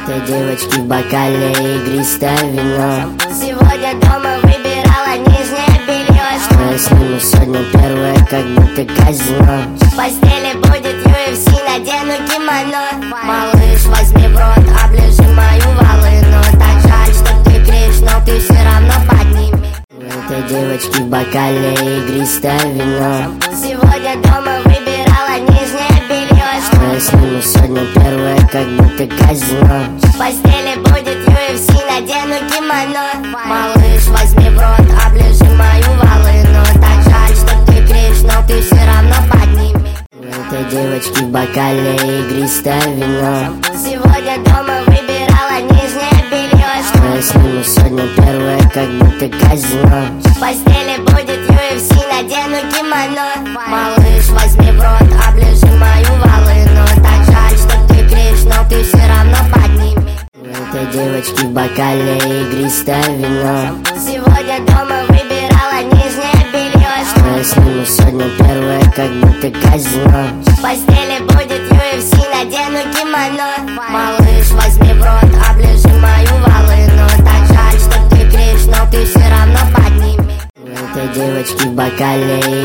Этой девочки в бокале игристое вино. Сегодня дома выбирала нижнее белье. Что я сниму сегодня первое, как будто казино. В постели будет UFC, надену кимоно. Малыш, возьми в рот, оближи мою волыну. Так жаль, что ты кричишь, но ты все равно подними. Этой девочки в бокале игристое вино. Сегодня дома выбирала нижнее белье. Что я сниму сегодня первое, как будто казино. В постели будет UFC, надену кимоно. Малыш, возьми в рот, оближи мою волыну. Так жаль, что ты кричишь, но ты все равно подними. Этой девочки в бокале игристое вино. Сегодня дома выбирала нижнее белье. Что я сниму сегодня первое, как будто казино. В постели будет UFC, надену кимоно. Малыш, возьми в рот, оближи мою волыну. Так жаль, что ты кричишь, но ты все равно подними. Этой девочки в бокале игристое вино. Сегодня дома выбирала нижнее белье. Что я сниму сегодня первое, как будто казино. В постели будет UFC, надену кимоно. Малыш, возьми в рот, оближи мою волыну. Так жаль, что ты кричишь, но ты все равно подними. Этой девочки в бокале